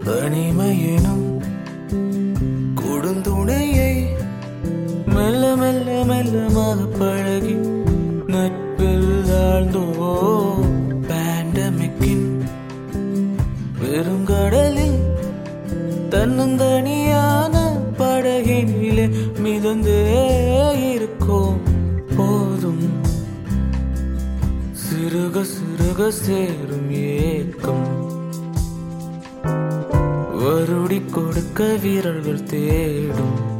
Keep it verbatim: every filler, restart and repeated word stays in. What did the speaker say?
தனிமையெனும் கொடுந்துணையை மெல்ல மெல்ல மெல்லமாக பழகி நட்பில் ஆழ்ந்தோ பேண்டமிக்கின் பெருங்கடலில் தன்னந்தனியான படகினிலே மிதந்தே இருக்கோம் போதும் சிறுக சிறுக சேரும் ஏக்கம் வருடி கொடுக்க வீரர்கள் தேடும்